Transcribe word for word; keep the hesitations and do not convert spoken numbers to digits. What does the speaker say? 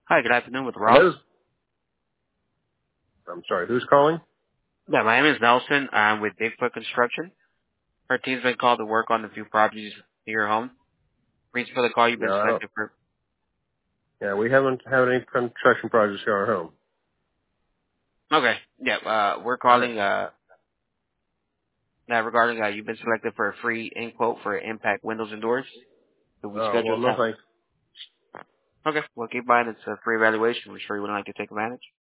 Hi, good afternoon with Ross. Hello? I'm sorry, who's calling? Yeah, my name is Nelson. I'm with Bigfoot Construction. Our team's been called to work on a few properties near your home. Reason for the call, you've been No, I don't. selected for... Yeah, we haven't had any construction projects here at our home. Okay, yeah, uh, we're All right. calling, uh, now regarding, uh, you've been selected for a free in quote for impact windows and doors. So we Uh, schedule well, a no time. thanks. Okay, well, keep in mind it's a free evaluation. We're sure you would like to take advantage.